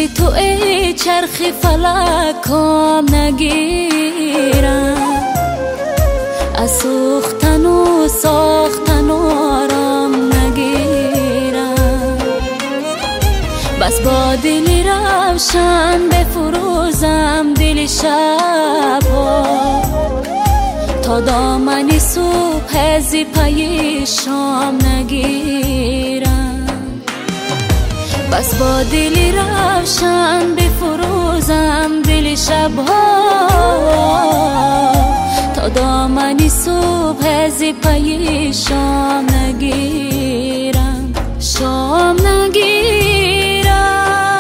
تو ای چرخی فلک کام نگیرم، از سوختن و ساختن و آرام نگیرم. بس با دلی روشن بفروزم دل شبها، تا دامنی صبح زی پی شام نگیرم. بس با دلی روشن بفروزم دل شبها، تا دامنی صبح زی پی شام نگیرم، شام نگیرم.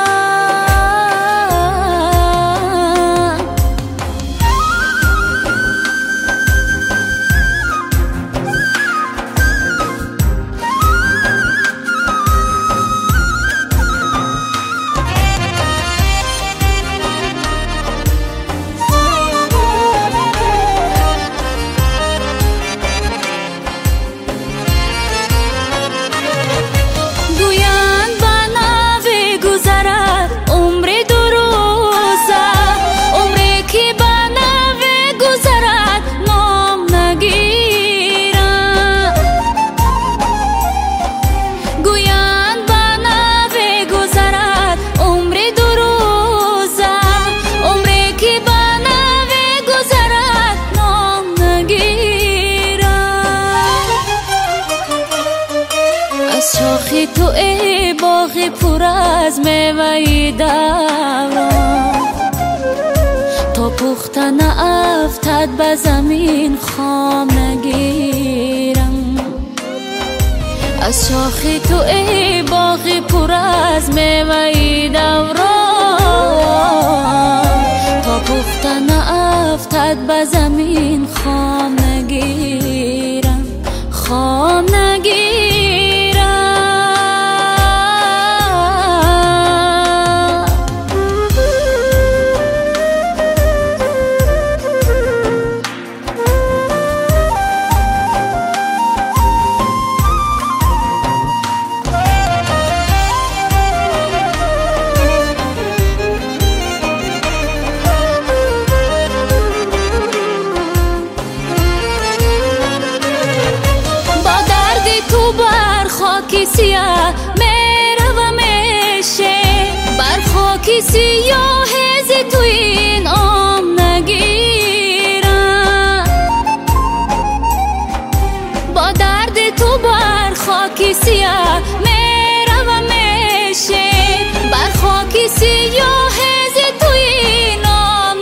شاخی تو ای باغی پر از میوه دوران، تا پختن افتد به زمین خام نگیرم. از شاخی تو ای باغی پر از میوه دوران، تا پختن افتد به زمین خام نگیرم، خام نگیرم. خاکی سیاه میره و میشه، بر خاکی سیاه زی تو این عام نگیرم. با درد تو بر خاکی سیاه میره و میشه، بر خاکی سیاه زی تو این عام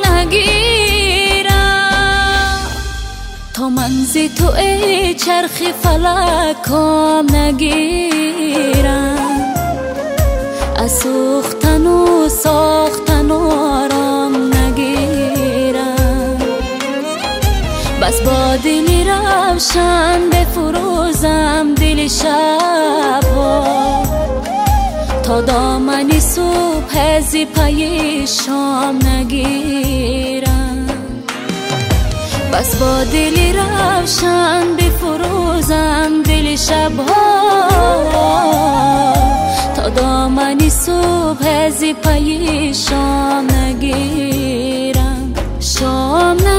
نگیرم. تا من زی تو ای چرخی فلک کام نگیرم، از سوختن و ساختن و آرام نگیرم. بس با دلی روشن بفروزم دل شبها، تا دامنی صبح زی پی شام نگیرم. بس با دلی روشن بفروزم دل شبها، تا دامنی صبح زی پی شام نگیرم، شام نگیرم.